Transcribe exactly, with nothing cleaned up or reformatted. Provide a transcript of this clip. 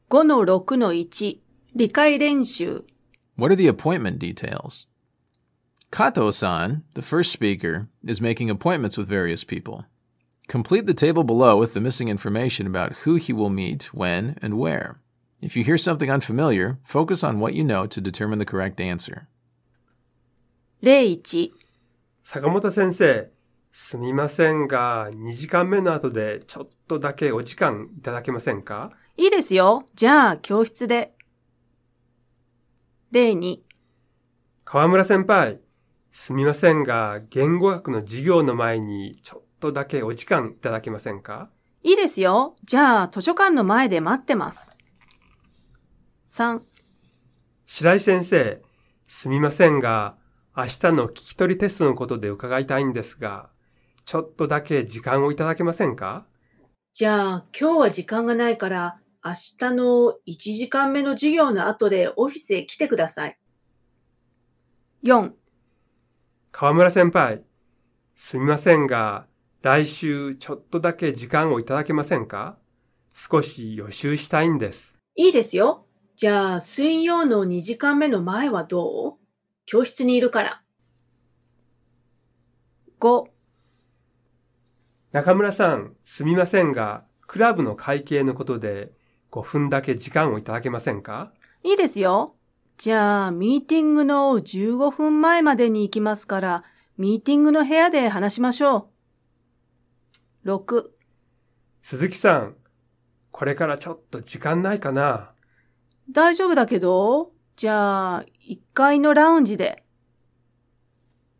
ごのろくのいち 理解練習 What are the appointment details? Kato-san, the first speaker, is making appointments with various people. Complete the table below with the missing information about who he will meet, when, and where. If you hear something unfamiliar, focus on what you know to determine the correct answer. 例いち坂本先生、すみませんが、にじかんめの後でちょっとだけお時間いただけませんか？ いいですよ。じゃあ、教室で。例に河村先輩、すみませんが、言語学の授業の前にちょっとだけお時間いただけませんか？ いいですよ。じゃあ、図書館の前で待ってます。さん白井先生、すみませんが、明日の聞き取りテストのことで伺いたいんですが、ちょっとだけ時間をいただけませんか？ じゃあ、今日は時間がないから、明日のいちじかんめの授業の後でオフィスへ来てください。よん河村先輩、すみませんが、来週ちょっとだけ時間をいただけませんか？少し予習したいんです。 いいですよ。じゃあ、水曜のにじかんめの前はどう？教室にいるから。ご中村さん、すみませんが、クラブの会計のことでごふんだけ時間をいただけませんか？ いいですよ。じゃあ、ミーティングのじゅうごふんまえまでに行きますから、ミーティングの部屋で話しましょう。ろく鈴木さん、これからちょっと時間ないかな？ 大丈夫だけど、じゃあ、いっかいのラウンジで。